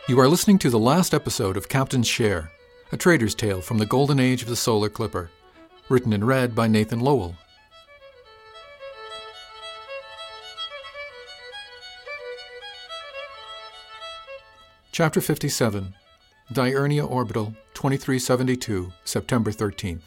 You are listening to the last episode of Captain's Share, a trader's tale from the golden age of the Solar Clipper, written and read by Nathan Lowell. Chapter 57, Diurnia Orbital, 2372, September 13th.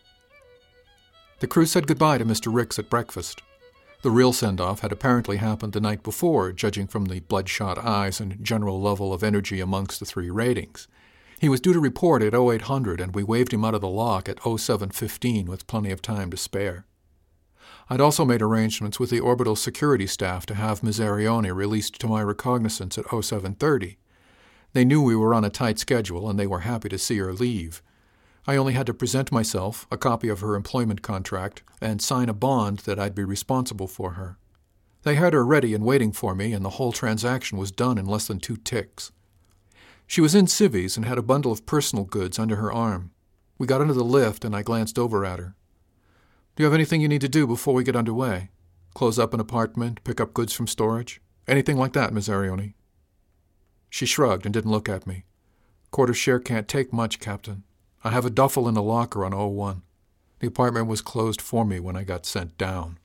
The crew said goodbye to Mr. Ricks at breakfast. The real send-off had apparently happened the night before, judging from the bloodshot eyes and general level of energy amongst the three ratings. He was due to report at 0800, and we waved him out of the lock at 0715 with plenty of time to spare. I'd also made arrangements with the orbital security staff to have Ms. Arione released to my recognizance at 0730. They knew we were on a tight schedule, and they were happy to see her leave. I only had to present myself, a copy of her employment contract, and sign a bond that I'd be responsible for her. They had her ready and waiting for me, and the whole transaction was done in less than 2 ticks. She was in civvies and had a bundle of personal goods under her arm. We got into the lift, and I glanced over at her. "Do you have anything you need to do before we get underway? Close up an apartment, pick up goods from storage? Anything like that, Ms. Arione?" She shrugged and didn't look at me. "Quarter share can't take much, Captain. I have a duffel in the locker on 01. The apartment was closed for me when I got sent down."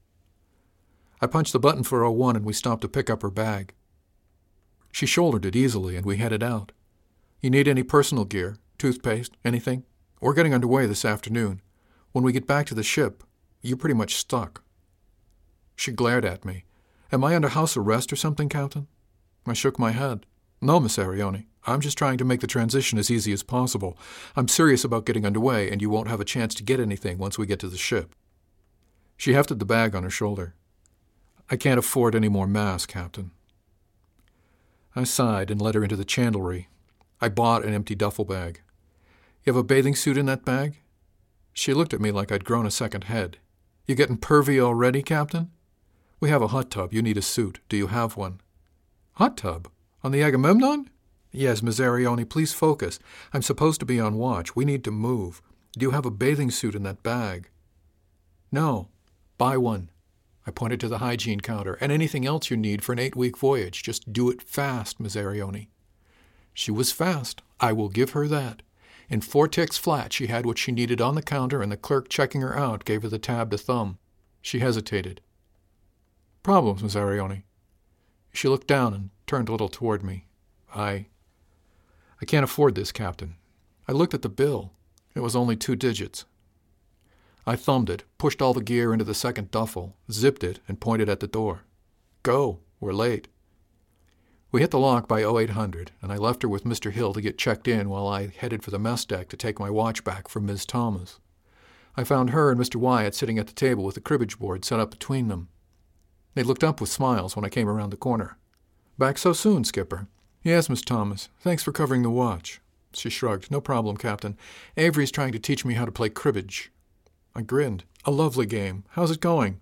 I punched the button for 01 and we stopped to pick up her bag. She shouldered it easily and we headed out. "You need any personal gear? Toothpaste? Anything? We're getting underway this afternoon. When we get back to the ship, you're pretty much stuck." She glared at me. "Am I under house arrest or something, Captain?" I shook my head. "No, Miss Arione. I'm just trying to make the transition as easy as possible. I'm serious about getting underway, and you won't have a chance to get anything once we get to the ship." She hefted the bag on her shoulder. "I can't afford any more mass, Captain." I sighed and led her into the chandlery. I bought an empty duffel bag. "You have a bathing suit in that bag?" She looked at me like I'd grown a second head. "You getting pervy already, Captain?" "We have a hot tub. You need a suit. Do you have one?" "Hot tub? On the Agamemnon?" "Yes, Ms. Arione, please focus. I'm supposed to be on watch. We need to move. Do you have a bathing suit in that bag?" "No." "Buy one." I pointed to the hygiene counter. "And anything else you need for an 8-week voyage. Just do it fast, Ms. Arione." She was fast. I will give her that. In 4 ticks flat, she had what she needed on the counter, and the clerk checking her out gave her the tab to thumb. She hesitated. "Problems, Ms. Arione?" She looked down and turned a little toward me. I can't afford this, Captain." I looked at the bill. It was only 2 digits. I thumbed it, pushed all the gear into the second duffel, zipped it, and pointed at the door. "Go. We're late." We hit the lock by 0800, and I left her with Mr. Hill to get checked in while I headed for the mess deck to take my watch back from Ms. Thomas. I found her and Mr. Wyatt sitting at the table with the cribbage board set up between them. They looked up with smiles when I came around the corner. "Back so soon, Skipper?" "Yes, Miss Thomas. Thanks for covering the watch." She shrugged. "No problem, Captain. Avery's trying to teach me how to play cribbage." I grinned. "A lovely game. How's it going?"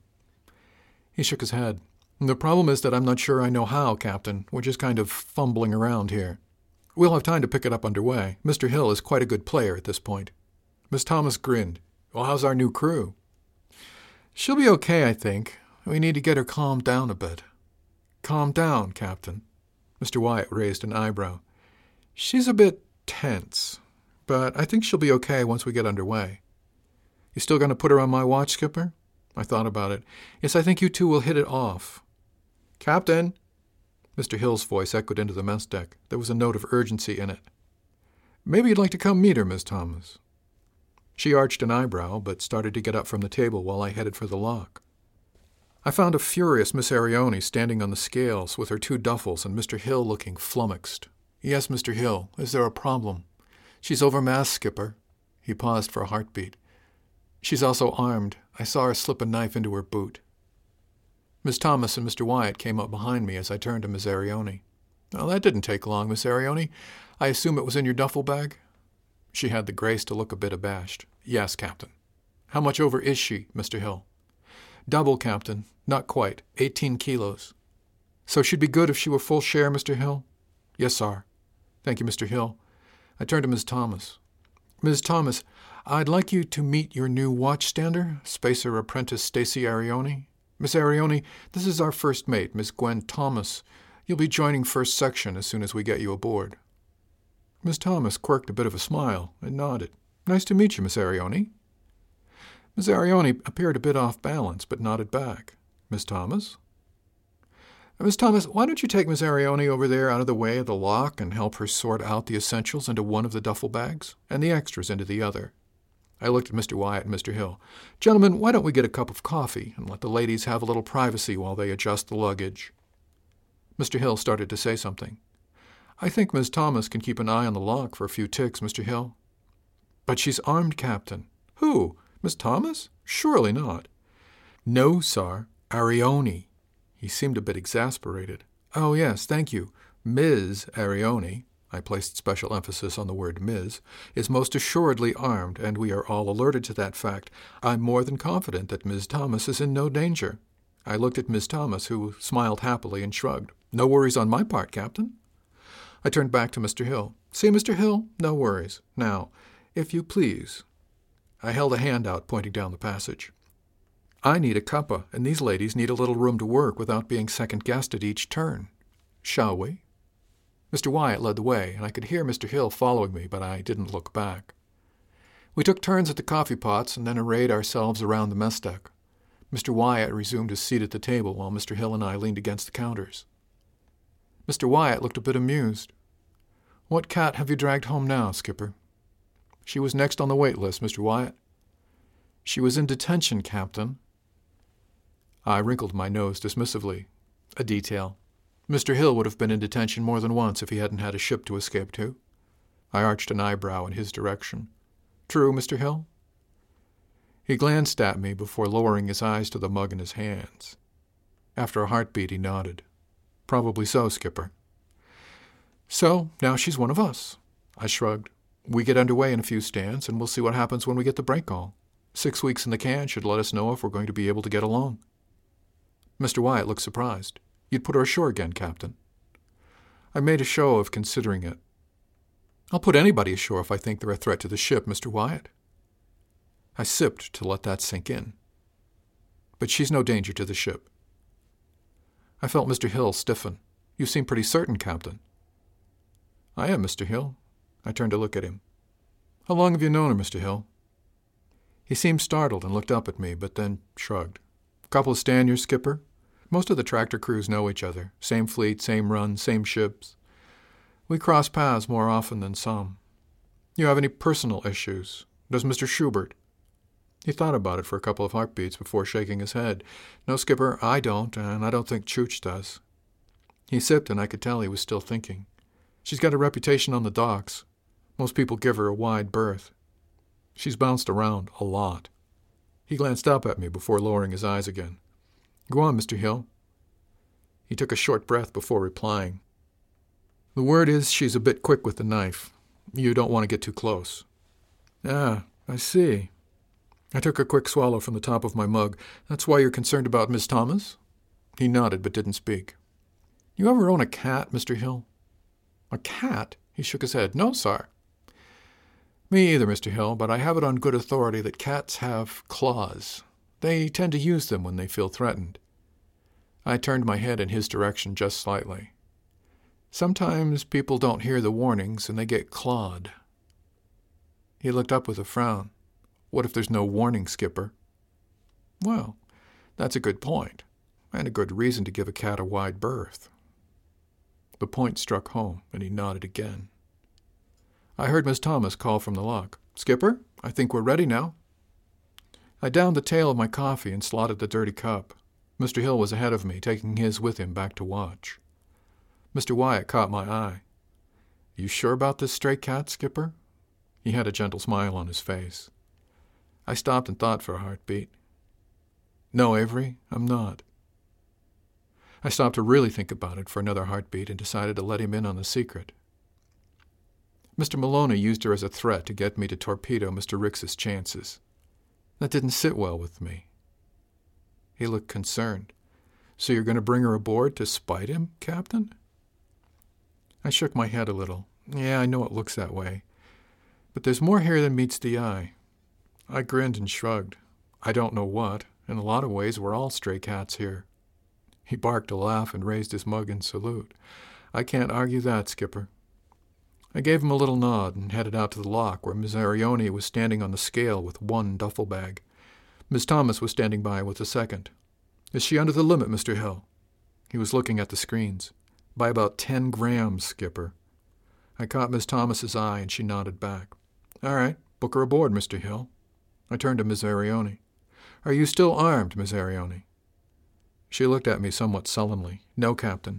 He shook his head. "The problem is that I'm not sure I know how, Captain. We're just kind of fumbling around here. We'll have time to pick it up underway. Mr. Hill is quite a good player at this point." Miss Thomas grinned. "Well, how's our new crew?" "She'll be okay, I think. We need to get her calmed down a bit." "Calm down, Captain." Mr. Wyatt raised an eyebrow. "She's a bit tense, but I think she'll be okay once we get underway." "You still going to put her on my watch, Skipper?" I thought about it. "Yes, I think you two will hit it off." "Captain!" Mr. Hill's voice echoed into the mess deck. There was a note of urgency in it. "Maybe you'd like to come meet her, Miss Thomas." She arched an eyebrow, but started to get up from the table while I headed for the lock. I found a furious Miss Arione standing on the scales with her 2 duffels and Mr. Hill looking flummoxed. "Yes, Mr. Hill, is there a problem?" "She's overmassed, Skipper." He paused for a heartbeat. "She's also armed. I saw her slip a knife into her boot." Miss Thomas and Mr. Wyatt came up behind me as I turned to Miss Arione. "Well, that didn't take long, Miss Arione. I assume it was in your duffel bag?" She had the grace to look a bit abashed. "Yes, Captain." "How much over is she, Mr. Hill?" "Double, Captain. Not quite. 18 kilos. "So she'd be good if she were full share, Mr. Hill?" "Yes, sir." "Thank you, Mr. Hill." I turned to Ms. Thomas. "Ms. Thomas, I'd like you to meet your new watchstander, Spacer Apprentice Stacy Arione. Miss Arione, this is our first mate, Miss Gwen Thomas. You'll be joining first section as soon as we get you aboard." Miss Thomas quirked a bit of a smile and nodded. "Nice to meet you, Miss Arione." Miss Arione appeared a bit off balance, but nodded back. "Miss Thomas?" "Miss Thomas, why don't you take Miss Arione over there out of the way of the lock and help her sort out the essentials into one of the duffel bags and the extras into the other?" I looked at Mr. Wyatt and Mr. Hill. "Gentlemen, why don't we get a cup of coffee and let the ladies have a little privacy while they adjust the luggage?" Mr. Hill started to say something. "I think Miss Thomas can keep an eye on the lock for a few ticks, Mr. Hill." "But she's armed, Captain." "Who? Miss Thomas? Surely not." "No, sir. Arione." He seemed a bit exasperated. "Oh, yes, thank you. Ms. Arione," I placed special emphasis on the word Ms., "is most assuredly armed, and we are all alerted to that fact. I'm more than confident that Miss Thomas is in no danger." I looked at Miss Thomas, who smiled happily and shrugged. "No worries on my part, Captain." I turned back to Mr. Hill. "See, Mr. Hill, no worries. Now, if you please." I held a hand out, pointing down the passage. "I need a cuppa, and these ladies need a little room to work without being second-guessed at each turn. Shall we?" Mr. Wyatt led the way, and I could hear Mr. Hill following me, but I didn't look back. We took turns at the coffee pots and then arrayed ourselves around the mess deck. Mr. Wyatt resumed his seat at the table while Mr. Hill and I leaned against the counters. Mr. Wyatt looked a bit amused. "What cat have you dragged home now, Skipper?" "She was next on the wait list, Mr. Wyatt." "She was in detention, Captain." I wrinkled my nose dismissively. A detail. Mr. Hill would have been in detention more than once if he hadn't had a ship to escape to. I arched an eyebrow in his direction. "True, Mr. Hill?" He glanced at me before lowering his eyes to the mug in his hands. After a heartbeat, he nodded. "Probably so, Skipper." "So, now she's one of us." I shrugged. "We get underway in a few stands, and we'll see what happens when we get the break call. 6 weeks in the can should let us know if we're going to be able to get along." Mr. Wyatt looked surprised. "You'd put her ashore again, Captain." I made a show of considering it. "I'll put anybody ashore if I think they're a threat to the ship, Mr. Wyatt." I sipped to let that sink in. "But she's no danger to the ship." I felt Mr. Hill stiffen. "You seem pretty certain, Captain." "I am, Mr. Hill." I turned to look at him. "How long have you known her, Mr. Hill?" He seemed startled and looked up at me, but then shrugged. "Couple of Stanyers, Skipper? Most of the tractor crews know each other. Same fleet, same run, same ships. We cross paths more often than some." "You have any personal issues? Does Mr. Schubert?" He thought about it for a couple of heartbeats before shaking his head. "No, Skipper, I don't, and I don't think Chooch does." He sipped, and I could tell he was still thinking. "She's got a reputation on the docks. Most people give her a wide berth. She's bounced around a lot." He glanced up at me before lowering his eyes again. "Go on, Mr. Hill." He took a short breath before replying. "The word is she's a bit quick with the knife. You don't want to get too close." "Ah, I see." I took a quick swallow from the top of my mug. "That's why you're concerned about Miss Thomas?" He nodded but didn't speak. "You ever own a cat, Mr. Hill?" "A cat?" He shook his head. "No, sir." "Me either, Mr. Hill, but I have it on good authority that cats have claws. They tend to use them when they feel threatened." I turned my head in his direction just slightly. "Sometimes people don't hear the warnings and they get clawed." He looked up with a frown. "What if there's no warning, Skipper?" "Well, that's a good point, and a good reason to give a cat a wide berth." The point struck home, and he nodded again. I heard Miss Thomas call from the lock. "Skipper, I think we're ready now." I downed the tail of my coffee and slotted the dirty cup. Mr. Hill was ahead of me, taking his with him back to watch. Mr. Wyatt caught my eye. "You sure about this stray cat, Skipper?" He had a gentle smile on his face. I stopped and thought for a heartbeat. "No, Avery, I'm not." I stopped to really think about it for another heartbeat and decided to let him in on the secret. Mr. Maloney used her as a threat to get me to torpedo Mr. Ricks's chances. That didn't sit well with me. He looked concerned. "So you're going to bring her aboard to spite him, Captain?" I shook my head a little. "Yeah, I know it looks that way. But there's more here than meets the eye." I grinned and shrugged. "I don't know what. In a lot of ways, we're all stray cats here." He barked a laugh and raised his mug in salute. "I can't argue that, Skipper." I gave him a little nod and headed out to the lock where Miss Arione was standing on the scale with one duffel bag. Miss Thomas was standing by with the second. "Is she under the limit, Mr. Hill?" He was looking at the screens. "By about 10 grams, Skipper." I caught Miss Thomas's eye and she nodded back. "All right, book her aboard, Mr. Hill." I turned to Miss Arione. "Are you still armed, Miss Arione?" She looked at me somewhat sullenly. "No, Captain."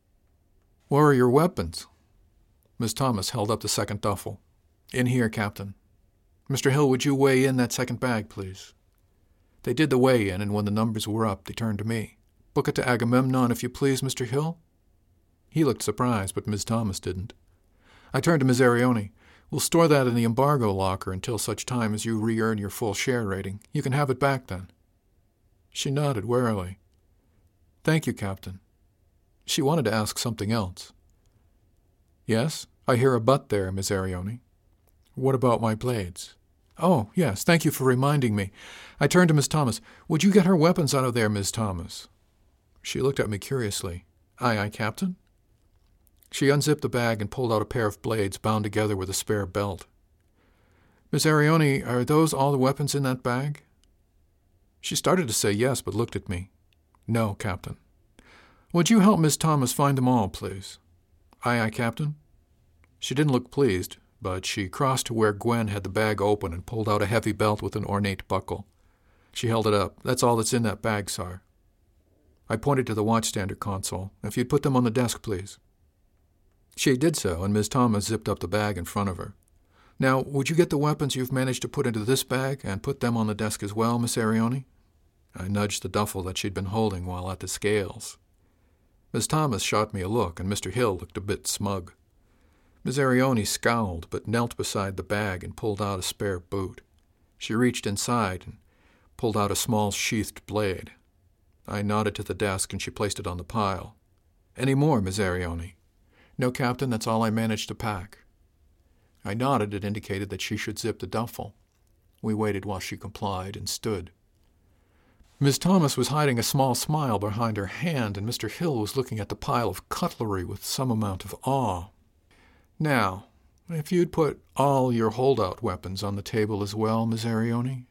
"Where are your weapons?" Miss Thomas held up the second duffel. "In here, Captain." "Mr. Hill, would you weigh in that second bag, please?" They did the weigh-in, and when the numbers were up, they turned to me. "Book it to Agamemnon, if you please, Mr. Hill." He looked surprised, but Miss Thomas didn't. I turned to Miss Arione. "We'll store that in the embargo locker until such time as you re-earn your full share rating. You can have it back then." She nodded warily. "Thank you, Captain." She wanted to ask something else. "Yes, I hear a but there, Miss Arione." "What about my blades?" "Oh, yes, thank you for reminding me." I turned to Miss Thomas. "Would you get her weapons out of there, Miss Thomas?" She looked at me curiously. "Aye, aye, Captain." She unzipped the bag and pulled out a pair of blades bound together with a spare belt. "Miss Arione, are those all the weapons in that bag?" She started to say yes, but looked at me. "No, Captain." "Would you help Miss Thomas find them all, please?" "Aye, aye, Captain." She didn't look pleased, but she crossed to where Gwen had the bag open and pulled out a heavy belt with an ornate buckle. She held it up. "That's all that's in that bag, sir." I pointed to the watchstander console. "If you'd put them on the desk, please." She did so, and Miss Thomas zipped up the bag in front of her. "Now, would you get the weapons you've managed to put into this bag and put them on the desk as well, Miss Arione?" I nudged the duffel that she'd been holding while at the scales. Miss Thomas shot me a look, and Mr. Hill looked a bit smug. Miss Arione scowled, but knelt beside the bag and pulled out a spare boot. She reached inside and pulled out a small sheathed blade. I nodded to the desk, and she placed it on the pile. "Any more, Miss Arione?" "No, Captain, that's all I managed to pack." I nodded and indicated that she should zip the duffel. We waited while she complied and stood. Miss Thomas was hiding a small smile behind her hand, and Mr. Hill was looking at the pile of cutlery with some amount of awe. "Now, if you'd put all your holdout weapons on the table as well, Miss Arione."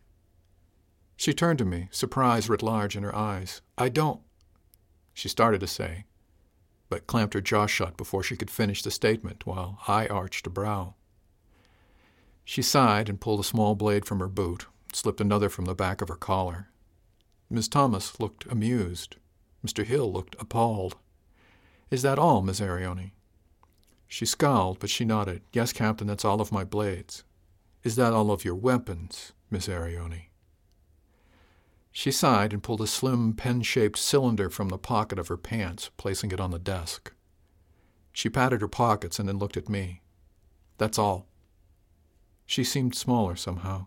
She turned to me, surprise writ large in her eyes. "I don't—" she started to say, but clamped her jaw shut before she could finish the statement, while I arched a brow. She sighed and pulled a small blade from her boot, slipped another from the back of her collar. Miss Thomas looked amused. Mr. Hill looked appalled. "Is that all, Miss Arione?" She scowled, but she nodded. "Yes, Captain, that's all of my blades." "Is that all of your weapons, Miss Arione?" She sighed and pulled a slim pen-shaped cylinder from the pocket of her pants, placing it on the desk. She patted her pockets and then looked at me. "That's all." She seemed smaller somehow.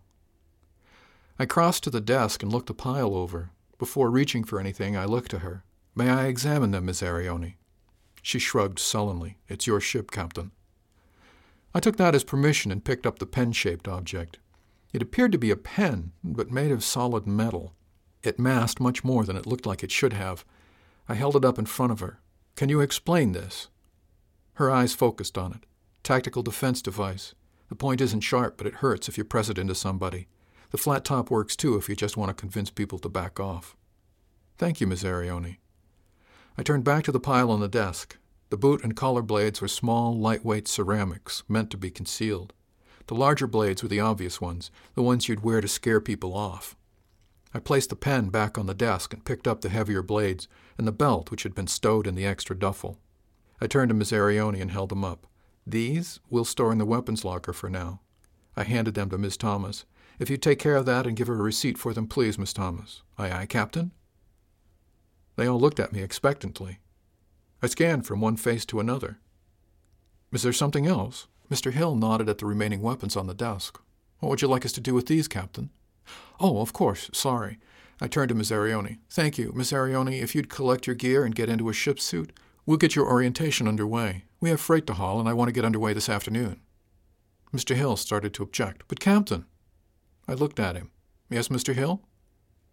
I crossed to the desk and looked the pile over. Before reaching for anything, I looked to her. "May I examine them, Miss Arione?" She shrugged sullenly. "It's your ship, Captain." I took that as permission and picked up the pen-shaped object. It appeared to be a pen, but made of solid metal. It masked much more than it looked like it should have. I held it up in front of her. "Can you explain this?" Her eyes focused on it. "Tactical defense device. The point isn't sharp, but it hurts if you press it into somebody. The flat top works too if you just want to convince people to back off." "Thank you, Miss Arione." I turned back to the pile on the desk. The boot and collar blades were small, lightweight ceramics, meant to be concealed. The larger blades were the obvious ones, the ones you'd wear to scare people off. I placed the pen back on the desk and picked up the heavier blades and the belt which had been stowed in the extra duffel. I turned to Miss Arione and held them up. "These we'll store in the weapons locker for now." I handed them to Miss Thomas. "If you'd take care of that and give her a receipt for them, please, Miss Thomas." "Aye, aye, Captain." They all looked at me expectantly. I scanned from one face to another. "Is there something else?" Mr. Hill nodded at the remaining weapons on the desk. "What would you like us to do with these, Captain?" "Oh, of course, sorry." I turned to Miss Arione. "Thank you, Miss Arione. If you'd collect your gear and get into a ship's suit, we'll get your orientation underway. We have freight to haul, and I want to get underway this afternoon." Mr. Hill started to object. "But, Captain—" I looked at him. "Yes, Mr. Hill?"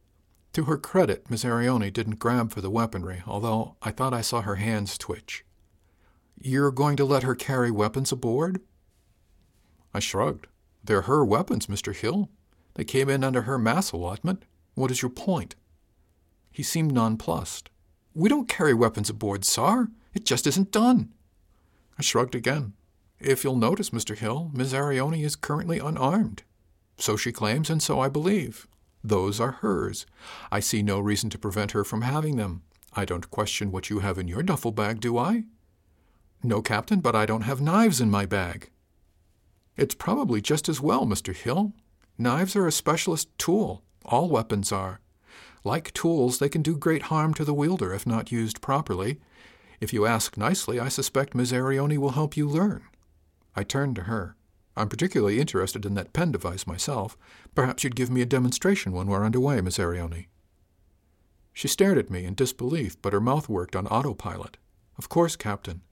To her credit, Miss Arione didn't grab for the weaponry, although I thought I saw her hands twitch. "You're going to let her carry weapons aboard?" I shrugged. "They're her weapons, Mr. Hill. They came in under her mass allotment. What is your point?" He seemed nonplussed. "We don't carry weapons aboard, sir. It just isn't done." I shrugged again. "If you'll notice, Mr. Hill, Miss Arione is currently unarmed. So she claims, and so I believe. Those are hers. I see no reason to prevent her from having them. I don't question what you have in your duffel bag, do I?" "No, Captain, but I don't have knives in my bag." "It's probably just as well, Mr. Hill. Knives are a specialist tool. All weapons are. Like tools, they can do great harm to the wielder if not used properly. If you ask nicely, I suspect Miss Arione will help you learn." I turned to her. "I'm particularly interested in that pen device myself. Perhaps you'd give me a demonstration when we're underway, Miss Arione." She stared at me in disbelief, but her mouth worked on autopilot. "Of course, Captain."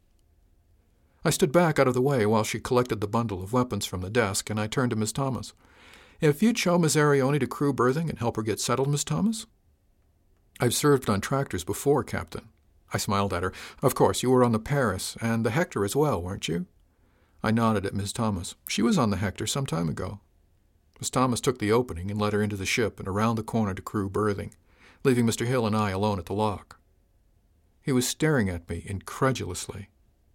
I stood back out of the way while she collected the bundle of weapons from the desk, and I turned to Miss Thomas. "If you'd show Miss Arione to crew berthing and help her get settled, Miss Thomas?" "I've served on tractors before, Captain." I smiled at her. "Of course, you were on the Paris and the Hector as well, weren't you?" I nodded at Miss Thomas. "She was on the Hector some time ago." Miss Thomas took the opening and led her into the ship and around the corner to crew berthing, leaving Mr. Hill and I alone at the lock. He was staring at me incredulously.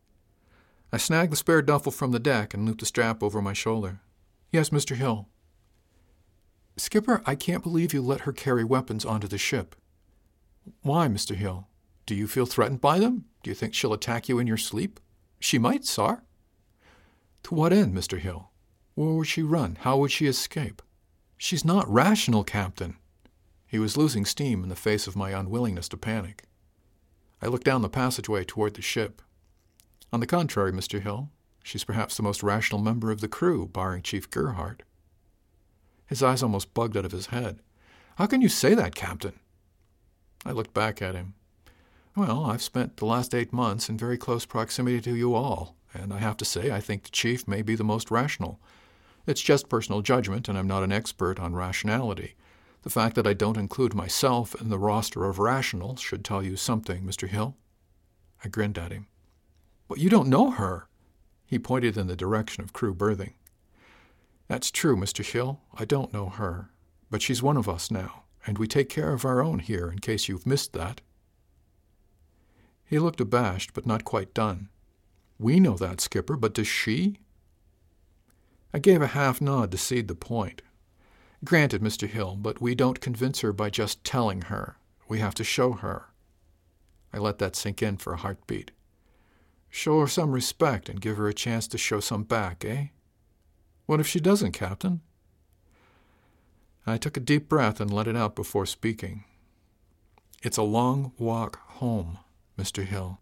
I snagged the spare duffel from the deck and looped the strap over my shoulder. "Yes, Mr. Hill." "Skipper, I can't believe you let her carry weapons onto the ship." "Why, Mr. Hill? Do you feel threatened by them? Do you think she'll attack you in your sleep?" "She might, sir." "To what end, Mr. Hill? Where would she run? How would she escape?" "She's not rational, Captain." He was losing steam in the face of my unwillingness to panic. I looked down the passageway toward the ship. "On the contrary, Mr. Hill, she's perhaps the most rational member of the crew, barring Chief Gerhardt." His eyes almost bugged out of his head. "How can you say that, Captain?" I looked back at him. "Well, I've spent the last 8 months in very close proximity to you all, and I have to say I think the Chief may be the most rational. It's just personal judgment, and I'm not an expert on rationality. The fact that I don't include myself in the roster of rationals should tell you something, Mr. Hill." I grinned at him. "But you don't know her." He pointed in the direction of crew berthing. "That's true, Mr. Hill. I don't know her. But she's one of us now, and we take care of our own here in case you've missed that." He looked abashed, but not quite done. "We know that, Skipper, but does she?" I gave a half nod to cede the point. "Granted, Mr. Hill, but we don't convince her by just telling her. We have to show her." I let that sink in for a heartbeat. "Show her some respect and give her a chance to show some back, eh?" "What if she doesn't, Captain?" I took a deep breath and let it out before speaking. "It's a long walk home, Mr. Hill."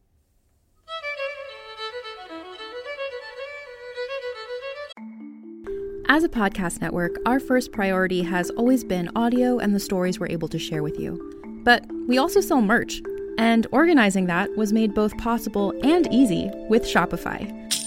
As a podcast network, our first priority has always been audio and the stories we're able to share with you. But we also sell merch, and organizing that was made both possible and easy with Shopify.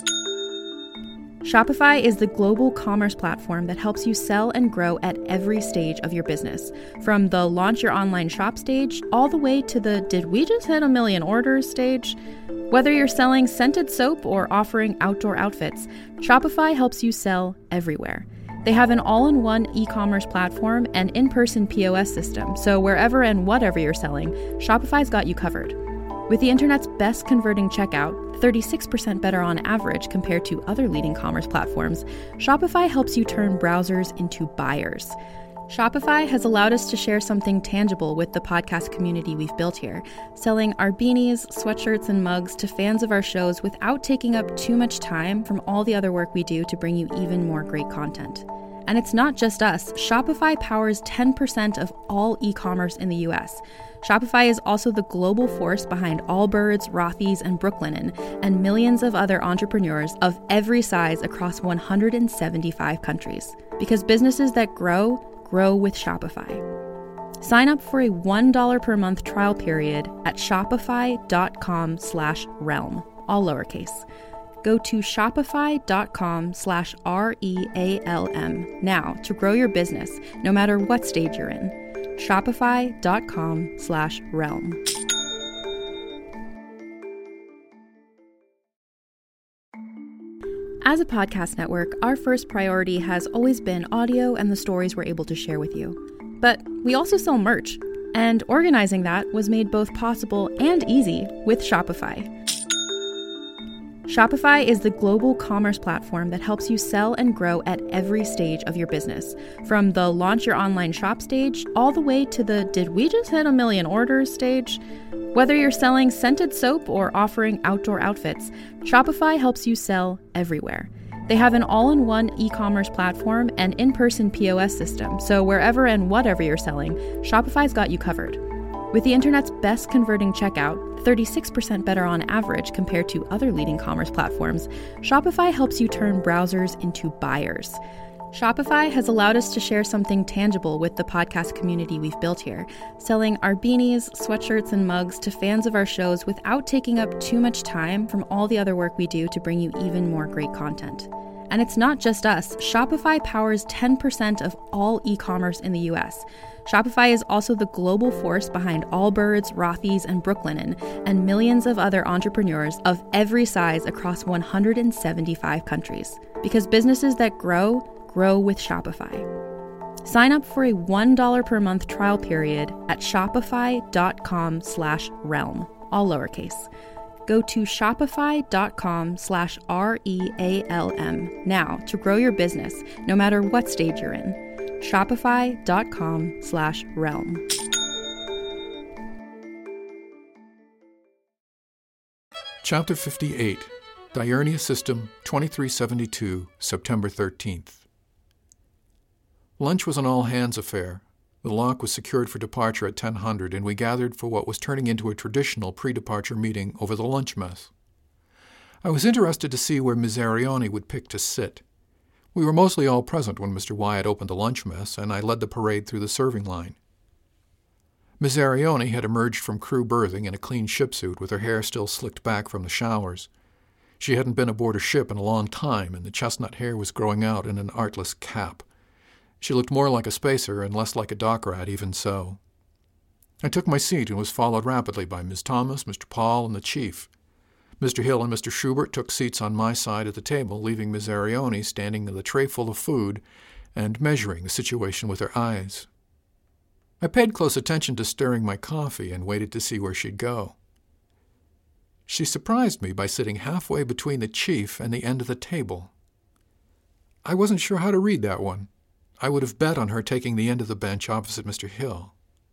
Shopify is the global commerce platform that helps you sell and grow at every stage of your business, from the launch your online shop stage all the way to the did we just hit 1 million orders stage. Whether you're selling scented soap or offering outdoor outfits, Shopify helps you sell everywhere. They have an all-in-one e-commerce platform and in-person POS system, so wherever and whatever you're selling, Shopify's got you covered. With the internet's best converting checkout, 36% better on average compared to other leading commerce platforms, Shopify helps you turn browsers into buyers. Shopify has allowed us to share something tangible with the podcast community we've built here, selling our beanies, sweatshirts, and mugs to fans of our shows without taking up too much time from all the other work we do to bring you even more great content. And it's not just us. Shopify powers 10% of all e-commerce in the US. Shopify is also the global force behind Allbirds, Rothy's, and Brooklinen, and millions of other entrepreneurs of every size across 175 countries. Because businesses that grow with Shopify. Sign up for a $1 per month trial period at shopify.com/realm, all lowercase. Go to shopify.com/REALM now to grow your business, no matter what stage you're in. shopify.com/realm. As a podcast network, our first priority has always been audio and the stories we're able to share with you. But we also sell merch, and organizing that was made both possible and easy with Shopify. Shopify is the global commerce platform that helps you sell and grow at every stage of your business, from the launch your online shop stage all the way to the did we just hit 1 million orders stage. Whether you're selling scented soap or offering outdoor outfits, Shopify helps you sell everywhere. They have an all-in-one e-commerce platform and in-person POS system, so wherever and whatever you're selling, Shopify's got you covered. With the internet's best converting checkout, 36% better on average compared to other leading commerce platforms, Shopify helps you turn browsers into buyers. Shopify has allowed us to share something tangible with the podcast community we've built here, selling our beanies, sweatshirts, and mugs to fans of our shows without taking up too much time from all the other work we do to bring you even more great content. And it's not just us. Shopify powers 10% of all e-commerce in the US. Shopify is also the global force behind Allbirds, Rothy's, and Brooklinen, and millions of other entrepreneurs of every size across 175 countries. Because businesses that grow with Shopify. Sign up for a $1 per month trial period at shopify.com/realm, all lowercase. Go to shopify.com/REALM now to grow your business, no matter what stage you're in. Shopify.com/realm. Chapter 58, Diurnia System 2372, September 13th. Lunch was an all-hands affair. The lock was secured for departure at 10:00, and we gathered for what was turning into a traditional pre-departure meeting over the lunch mess. I was interested to see where Ms. Arioni would pick to sit. We were mostly all present when Mr. Wyatt opened the lunch mess, and I led the parade through the serving line. Ms. Arioni had emerged from crew berthing in a clean shipsuit with her hair still slicked back from the showers. She hadn't been aboard a ship in a long time, and the chestnut hair was growing out in an artless cap. She looked more like a spacer and less like a dock rat, even so. I took my seat and was followed rapidly by Ms. Thomas, Mr. Paul, and the chief. Mr. Hill and Mr. Schubert took seats on my side of the table, leaving Ms. Arioni standing with a tray full of food and measuring the situation with her eyes. I paid close attention to stirring my coffee and waited to see where she'd go. She surprised me by sitting halfway between the chief and the end of the table. I wasn't sure how to read that one. I would have bet on her taking the end of the bench opposite Mr. Hill.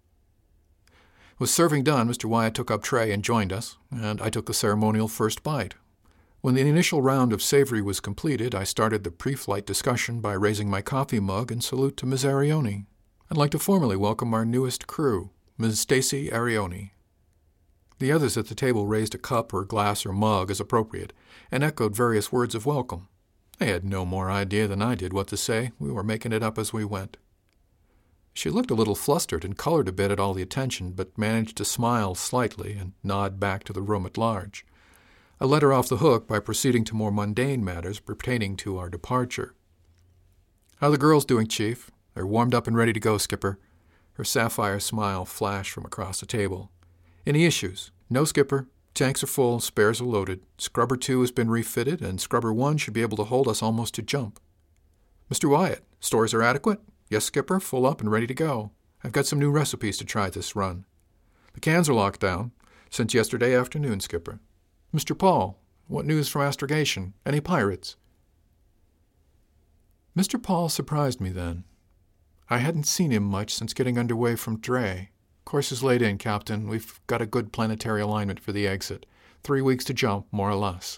With serving done, Mr. Wyatt took up tray and joined us, and I took the ceremonial first bite. When the initial round of savory was completed, I started the pre-flight discussion by raising my coffee mug in salute to Ms. Arioni. I'd like to formally welcome our newest crew, Ms. Stacy Arioni. The others at the table raised a cup or glass or mug as appropriate, and echoed various words of welcome. They had no more idea than I did what to say. We were making it up as we went. She looked a little flustered and colored a bit at all the attention, but managed to smile slightly and nod back to the room at large. I let her off the hook by proceeding to more mundane matters pertaining to our departure. "How are the girls doing, Chief?" "They're warmed up and ready to go, Skipper." Her sapphire smile flashed from across the table. "Any issues?" "No, Skipper. Tanks are full, spares are loaded. Scrubber 2 has been refitted, and Scrubber 1 should be able to hold us almost to jump." "Mr. Wyatt, stores are adequate?" "Yes, Skipper, full up and ready to go. I've got some new recipes to try this run." "The cans are locked down. Since yesterday afternoon, Skipper." "Mr. Paul, what news from astrogation? Any pirates?" Mr. Paul surprised me then. I hadn't seen him much since getting underway from Dre. "Course is laid in, Captain. We've got a good planetary alignment for the exit. 3 weeks to jump, more or less."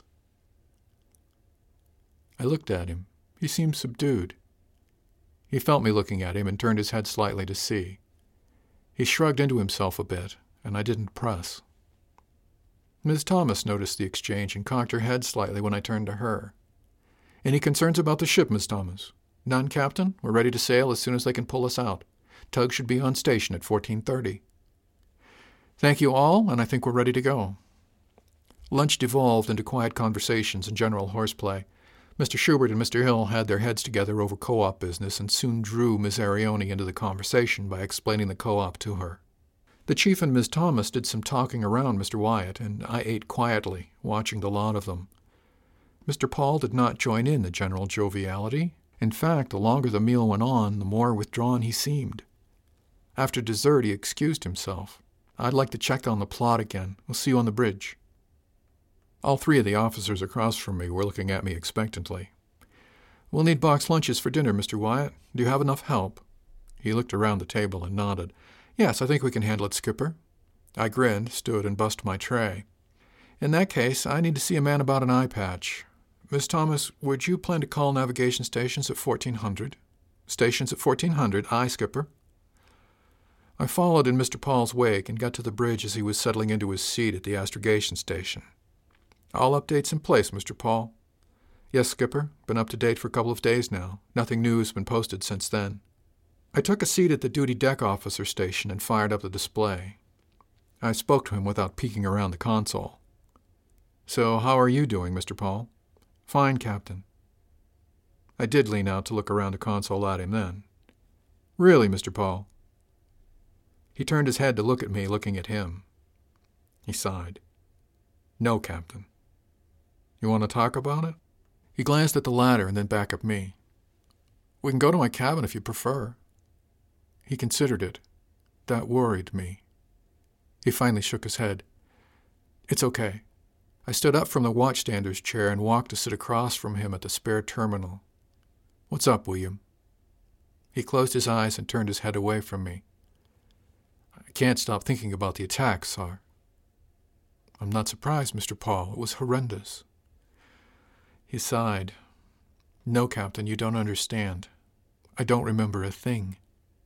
I looked at him. He seemed subdued. He felt me looking at him and turned his head slightly to see. He shrugged into himself a bit, and I didn't press. Ms. Thomas noticed the exchange and cocked her head slightly when I turned to her. "Any concerns about the ship, Miss Thomas?" "None, Captain. We're ready to sail as soon as they can pull us out. Tug should be on station at 14:30. "Thank you all, and I think we're ready to go." Lunch devolved into quiet conversations and general horseplay. Mr. Schubert and Mr. Hill had their heads together over co-op business and soon drew Miss Arione into the conversation by explaining the co-op to her. The chief and Miss Thomas did some talking around Mr. Wyatt, and I ate quietly, watching the lot of them. Mr. Paul did not join in the general joviality. In fact, the longer the meal went on, the more withdrawn he seemed. After dessert, he excused himself. "I'd like to check on the plot again. We'll see you on the bridge." All three of the officers across from me were looking at me expectantly. "We'll need box lunches for dinner, Mr. Wyatt. Do you have enough help?" He looked around the table and nodded. "Yes, I think we can handle it, Skipper." I grinned, stood, and bussed my tray. "In that case, I need to see a man about an eye patch. Miss Thomas, would you plan to call navigation stations at 1400? Stations at 1400, aye, Skipper." I followed in Mr. Paul's wake and got to the bridge as he was settling into his seat at the astrogation station. "All updates in place, Mr. Paul." "Yes, Skipper. Been up to date for a couple of days now. Nothing new has been posted since then." I took a seat at the duty deck officer station and fired up the display. I spoke to him without peeking around the console. "So how are you doing, Mr. Paul?" "Fine, Captain." I did lean out to look around the console at him then. "Really, Mr. Paul?" He turned his head to look at me, looking at him. He sighed. "No, Captain." "You want to talk about it?" He glanced at the ladder and then back at me. "We can go to my cabin if you prefer." He considered it. That worried me. He finally shook his head. "It's okay." I stood up from the watchstander's chair and walked to sit across from him at the spare terminal. "What's up, William?" He closed his eyes and turned his head away from me. "I can't stop thinking about the attack, sir." "I'm not surprised, Mr. Paul. It was horrendous." He sighed. "No, Captain, you don't understand. I don't remember a thing."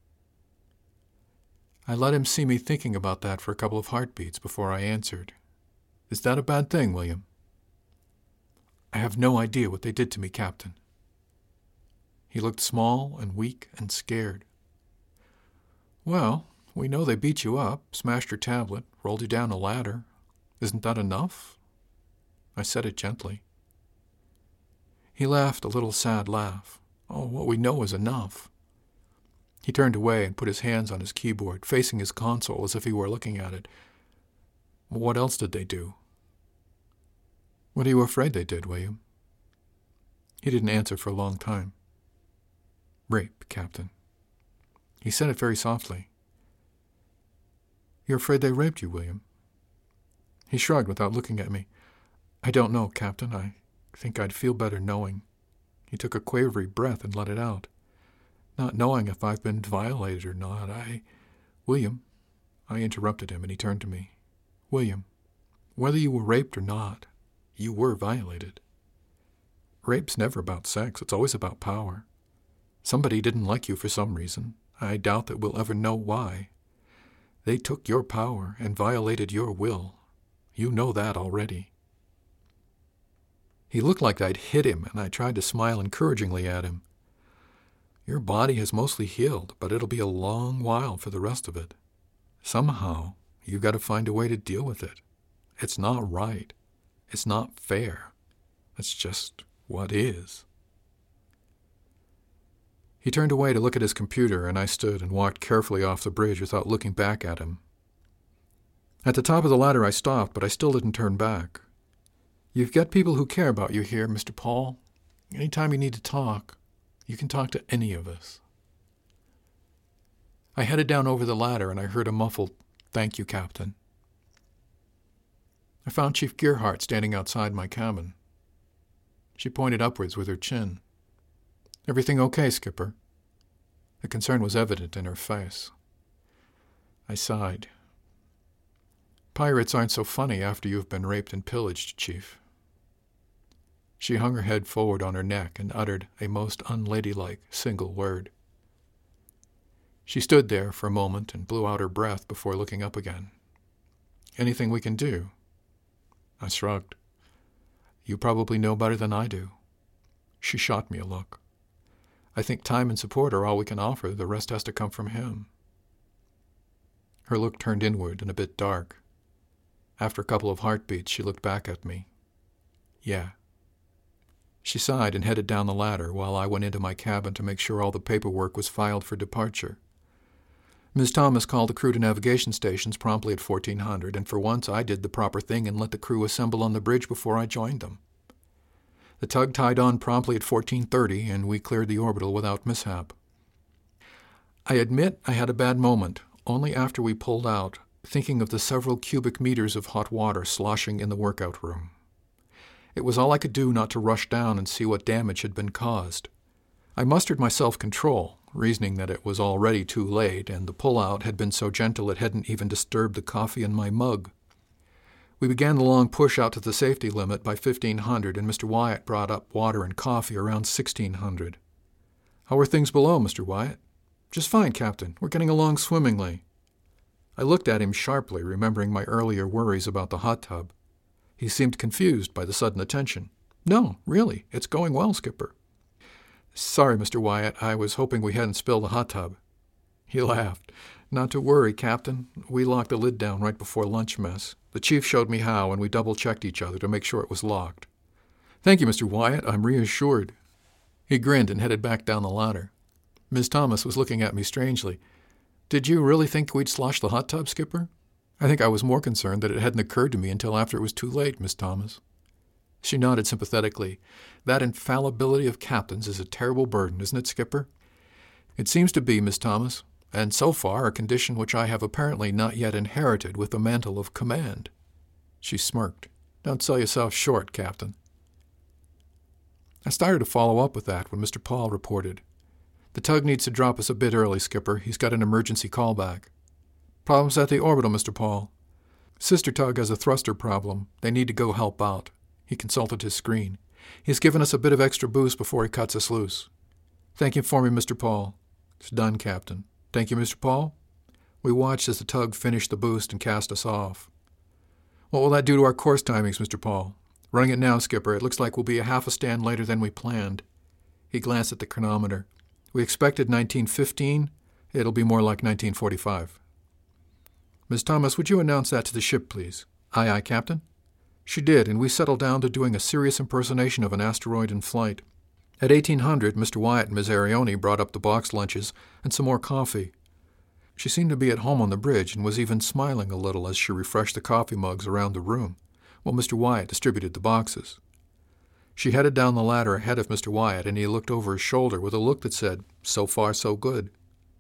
I let him see me thinking about that for a couple of heartbeats before I answered. "Is that a bad thing, William?" "I have no idea what they did to me, Captain." He looked small and weak and scared. "Well, we know they beat you up, smashed your tablet, rolled you down a ladder. Isn't that enough?" I said it gently. He laughed a little sad laugh. "Oh, what we know is enough." He turned away and put his hands on his keyboard, facing his console as if he were looking at it. "What else did they do?" "What are you afraid they did, William?" He didn't answer for a long time. "Rape, Captain." He said it very softly. "You're afraid they raped you, William?" He shrugged without looking at me. "I don't know, Captain. I think I'd feel better knowing." He took a quavery breath and let it out. "Not knowing if I've been violated or not, William," I interrupted him, and he turned to me. "William, whether you were raped or not, you were violated. Rape's never about sex. It's always about power. Somebody didn't like you for some reason. I doubt that we'll ever know why. They took your power and violated your will. You know that already." He looked like I'd hit him, and I tried to smile encouragingly at him. "Your body has mostly healed, but it'll be a long while for the rest of it. Somehow, you've got to find a way to deal with it. It's not right. It's not fair. It's just what is." He turned away to look at his computer, and I stood and walked carefully off the bridge without looking back at him. At the top of the ladder I stopped, but I still didn't turn back. "You've got people who care about you here, Mr. Paul. Any time you need to talk, you can talk to any of us." I headed down over the ladder, and I heard a muffled, "Thank you, Captain." I found Chief Gearhart standing outside my cabin. She pointed upwards with her chin. "Everything okay, Skipper?" The concern was evident in her face. I sighed. "Pirates aren't so funny after you've been raped and pillaged, Chief." She hung her head forward on her neck and uttered a most unladylike single word. She stood there for a moment and blew out her breath before looking up again. "Anything we can do?" I shrugged. "You probably know better than I do." She shot me a look. "I think time and support are all we can offer. The rest has to come from him." Her look turned inward and a bit dark. After a couple of heartbeats, she looked back at me. "Yeah." She sighed and headed down the ladder while I went into my cabin to make sure all the paperwork was filed for departure. Ms. Thomas called the crew to navigation stations promptly at 1400, and for once I did the proper thing and let the crew assemble on the bridge before I joined them. The tug tied on promptly at 1430, and we cleared the orbital without mishap. I admit I had a bad moment, only after we pulled out, thinking of the several cubic meters of hot water sloshing in the workout room. It was all I could do not to rush down and see what damage had been caused. I mustered my self-control, reasoning that it was already too late, and the pull-out had been so gentle it hadn't even disturbed the coffee in my mug. We began the long push out to the safety limit by 1500, and Mr. Wyatt brought up water and coffee around 1600. "How are things below, Mr. Wyatt?" "Just fine, Captain. We're getting along swimmingly." I looked at him sharply, remembering my earlier worries about the hot tub. He seemed confused by the sudden attention. "No, really, it's going well, Skipper." "Sorry, Mr. Wyatt, I was hoping we hadn't spilled the hot tub." He laughed. "Not to worry, Captain. We locked the lid down right before lunch mess. The chief showed me how, and we double-checked each other to make sure it was locked." "Thank you, Mr. Wyatt. I'm reassured." He grinned and headed back down the ladder. Ms. Thomas was looking at me strangely. "Did you really think we'd slosh the hot tub, Skipper?" "I think I was more concerned that it hadn't occurred to me until after it was too late, Miss Thomas." She nodded sympathetically. "That infallibility of captains is a terrible burden, isn't it, Skipper?" "It seems to be, Miss Thomas, and so far a condition which I have apparently not yet inherited with the mantle of command." She smirked. "Don't sell yourself short, Captain." I started to follow up with that when Mr. Paul reported. "The tug needs to drop us a bit early, Skipper. He's got an emergency callback." "Problems at the orbital, Mr. Paul." "Sister tug has a thruster problem. They need to go help out." He consulted his screen. "He's given us a bit of extra boost before he cuts us loose." "Thank you for me, Mr. Paul." "It's done, Captain." "Thank you, Mr. Paul." We watched as the tug finished the boost and cast us off. "What will that do to our course timings, Mr. Paul?" "Running it now, Skipper. It looks like we'll be a half a stand later than we planned." He glanced at the chronometer. "We expected 1915. It'll be more like 1945. "Miss Thomas, would you announce that to the ship, please?" "Aye, aye, Captain." She did, and we settled down to doing a serious impersonation of an asteroid in flight. At 1800, Mr. Wyatt and Miss Arione brought up the boxed lunches and some more coffee. She seemed to be at home on the bridge and was even smiling a little as she refreshed the coffee mugs around the room, while Mr. Wyatt distributed the boxes. She headed down the ladder ahead of Mr. Wyatt, and he looked over his shoulder with a look that said, "So far, so good."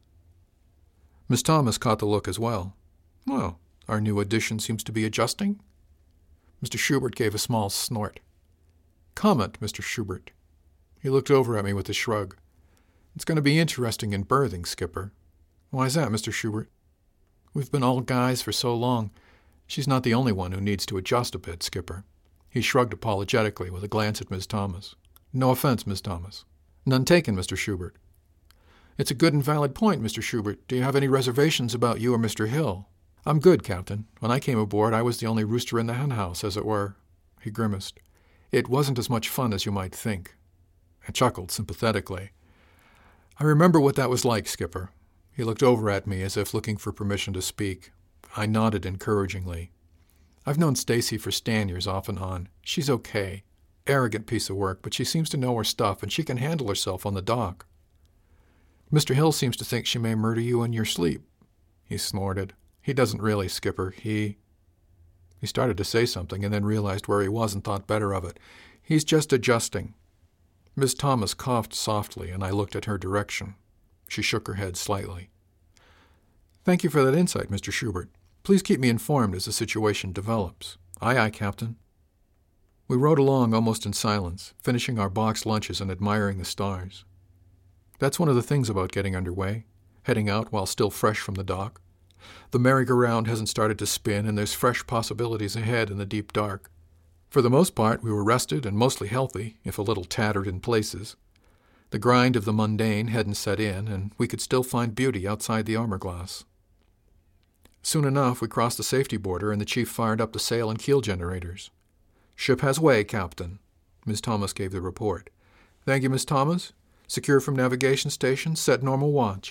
Miss Thomas caught the look as well. "Well, our new addition seems to be adjusting." Mr. Schubert gave a small snort. "Comment, Mr. Schubert." He looked over at me with a shrug. "It's going to be interesting in berthing, Skipper." "Why's that, Mr. Schubert?" "We've been all guys for so long. She's not the only one who needs to adjust a bit, Skipper." He shrugged apologetically with a glance at Miss Thomas. "No offense, Miss Thomas." "None taken, Mr. Schubert." "It's a good and valid point, Mr. Schubert. Do you have any reservations about you or Mr. Hill?" "I'm good, Captain. When I came aboard, I was the only rooster in the henhouse, as it were." He grimaced. "It wasn't as much fun as you might think." I chuckled sympathetically. "I remember what that was like, Skipper." He looked over at me as if looking for permission to speak. I nodded encouragingly. "I've known Stacy for Stanyers off and on. She's okay. Arrogant piece of work, but she seems to know her stuff, and she can handle herself on the dock." "Mr. Hill seems to think she may murder you in your sleep." He snorted. "He doesn't really, Skipper. He started to say something and then realized where he was and thought better of it. "He's just adjusting." Miss Thomas coughed softly, and I looked at her direction. She shook her head slightly. "Thank you for that insight, Mr. Schubert. Please keep me informed as the situation develops." "Aye, aye, Captain." We rode along almost in silence, finishing our boxed lunches and admiring the stars. That's one of the things about getting underway, heading out while still fresh from the dock. The merry-go-round hasn't started to spin, and there's fresh possibilities ahead in the deep dark. For the most part, we were rested and mostly healthy, if a little tattered in places. The grind of the mundane hadn't set in, and we could still find beauty outside the armor glass. Soon enough, we crossed the safety border, and the chief fired up the sail and keel generators. "Ship has way, Captain." Miss Thomas gave the report. "Thank you, Miss Thomas. Secure from navigation station. Set normal watch."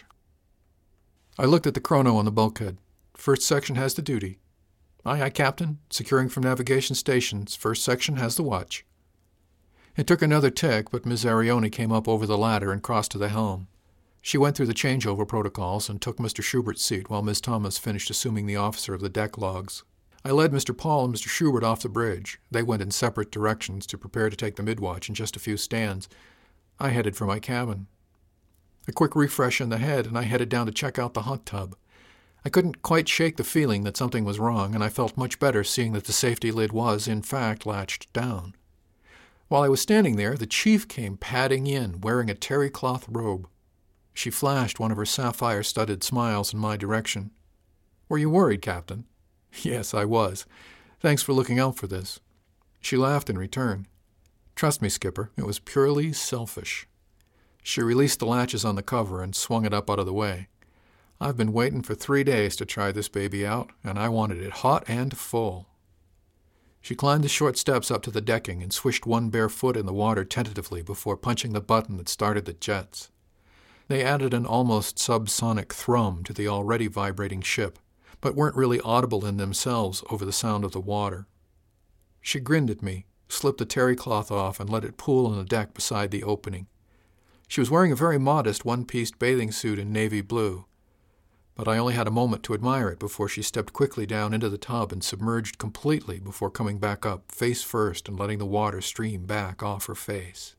I looked at the chrono on the bulkhead. "First section has the duty." "Aye, aye, Captain. Securing from navigation stations. First section has the watch." It took another tick, but Miss Arione came up over the ladder and crossed to the helm. She went through the changeover protocols and took Mr. Schubert's seat while Miss Thomas finished assuming the officer of the deck logs. I led Mr. Paul and Mr. Schubert off the bridge. They went in separate directions to prepare to take the midwatch in just a few stands. I headed for my cabin. A quick refresh in the head, and I headed down to check out the hot tub. I couldn't quite shake the feeling that something was wrong, and I felt much better seeing that the safety lid was, in fact, latched down. While I was standing there, the chief came padding in, wearing a terry cloth robe. She flashed one of her sapphire-studded smiles in my direction. "Were you worried, Captain?" "Yes, I was. Thanks for looking out for this." She laughed in return. "Trust me, Skipper, it was purely selfish." She released the latches on the cover and swung it up out of the way. "I've been waiting for 3 days to try this baby out, and I wanted it hot and full." She climbed the short steps up to the decking and swished one bare foot in the water tentatively before punching the button that started the jets. They added an almost subsonic thrum to the already vibrating ship, but weren't really audible in themselves over the sound of the water. She grinned at me, slipped the terry cloth off, and let it pool on the deck beside the opening. She was wearing a very modest one-pieced bathing suit in navy blue, but I only had a moment to admire it before she stepped quickly down into the tub and submerged completely before coming back up, face first, and letting the water stream back off her face.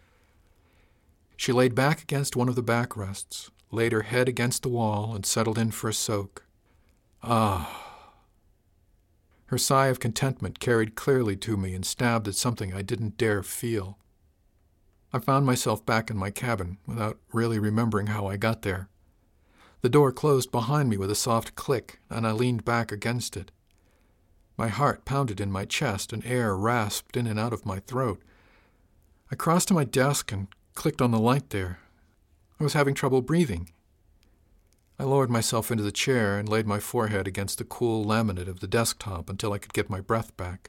She laid back against one of the backrests, laid her head against the wall, and settled in for a soak. Ah! Her sigh of contentment carried clearly to me and stabbed at something I didn't dare feel. I found myself back in my cabin without really remembering how I got there. The door closed behind me with a soft click, and I leaned back against it. My heart pounded in my chest, and air rasped in and out of my throat. I crossed to my desk and clicked on the light there. I was having trouble breathing. I lowered myself into the chair and laid my forehead against the cool laminate of the desktop until I could get my breath back.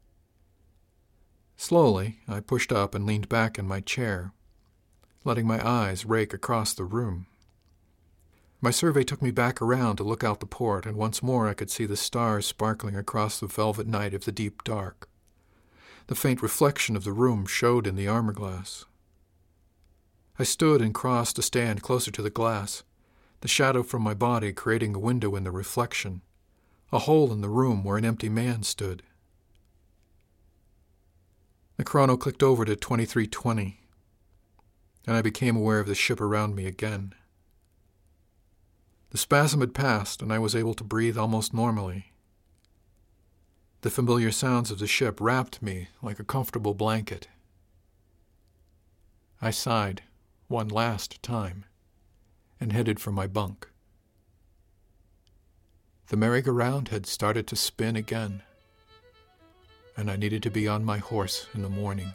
Slowly, I pushed up and leaned back in my chair, letting my eyes rake across the room. My survey took me back around to look out the port, and once more I could see the stars sparkling across the velvet night of the deep dark. The faint reflection of the room showed in the armor glass. I stood and crossed to stand closer to the glass, the shadow from my body creating a window in the reflection, a hole in the room where an empty man stood. The chrono clicked over to 23:20, and I became aware of the ship around me again. The spasm had passed, and I was able to breathe almost normally. The familiar sounds of the ship wrapped me like a comfortable blanket. I sighed one last time and headed for my bunk. The merry-go-round had started to spin again, and I needed to be on my horse in the morning.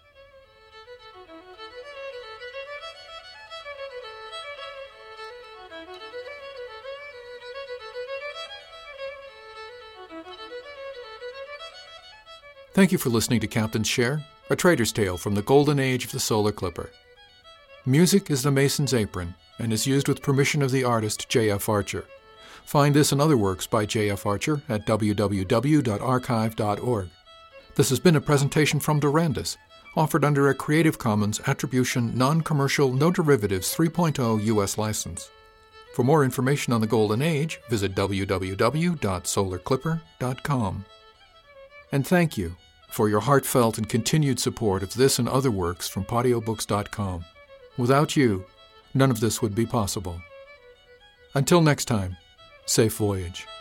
Thank you for listening to Captain's Share, a trader's tale from the golden age of the Solar Clipper. Music is The Mason's Apron and is used with permission of the artist J.F. Archer. Find this and other works by J.F. Archer at www.archive.org. This has been a presentation from Durandus, offered under a Creative Commons Attribution Non-Commercial No Derivatives 3.0 U.S. license. For more information on the Golden Age, visit www.solarclipper.com. And thank you for your heartfelt and continued support of this and other works from PodioBooks.com. Without you, none of this would be possible. Until next time, safe voyage.